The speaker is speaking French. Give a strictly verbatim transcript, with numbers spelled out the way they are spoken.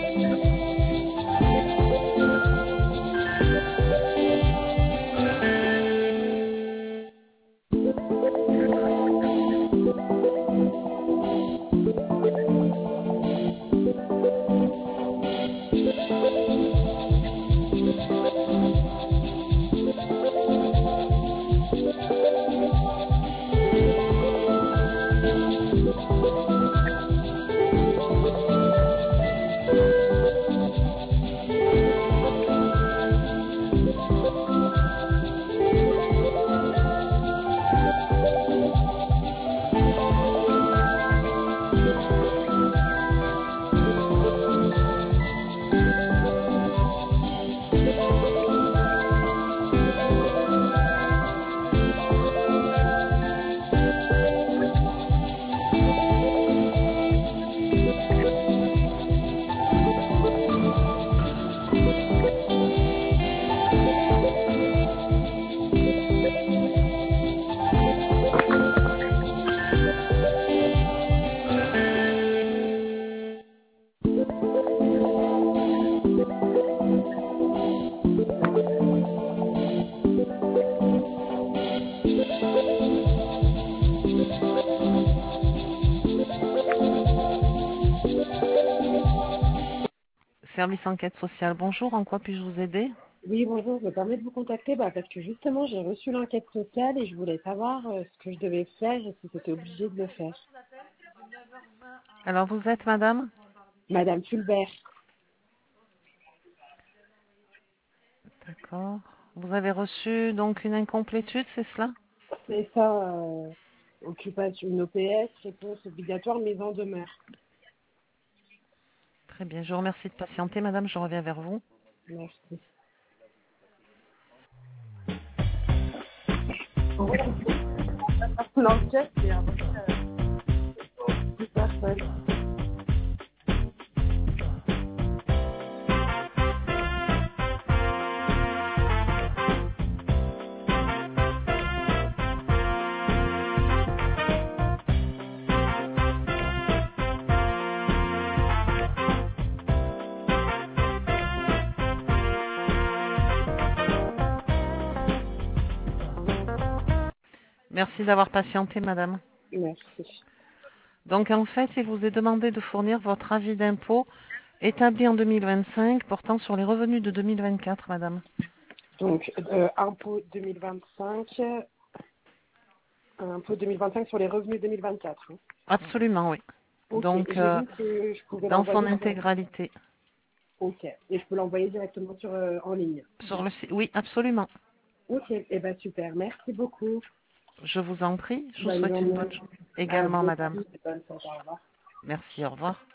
Service enquête sociale, bonjour, en quoi puis-je vous aider? Oui, bonjour, je me permets de vous contacter bah, parce que justement j'ai reçu l'enquête sociale et je voulais savoir euh, ce que je devais faire et si c'était obligé de le faire. Alors vous êtes madame? Madame Fulbert, D'accord. Vous avez reçu donc une incomplétude, c'est cela? c'est ça, euh, occupation, une O P S, réponse obligatoire, mise en demeure. Très bien, je vous remercie de patienter madame, je reviens vers vous. Merci. L'enquête, c'est un peu plus personne. Merci d'avoir patienté madame. Merci. Donc en fait, il vous est demandé de fournir votre avis d'impôt établi en deux mille vingt-cinq portant sur les revenus de deux mille vingt-quatre madame. Donc, euh, impôt deux mille vingt-cinq, euh, impôt deux mille vingt-cinq sur les revenus deux mille vingt-quatre. Hein. Absolument, oui. Ok, et Donc j'ai euh, vu que je pouvais dans son l'envoyer sur... intégralité. Ok, et je peux l'envoyer directement sur, euh, en ligne. Sur le site, oui, absolument. Ok, et eh ben super, merci beaucoup. Je vous en prie, je vous Bonne souhaite une journée. bonne journée À également vous madame. aussi, bonne soirée, au revoir. Merci, au revoir.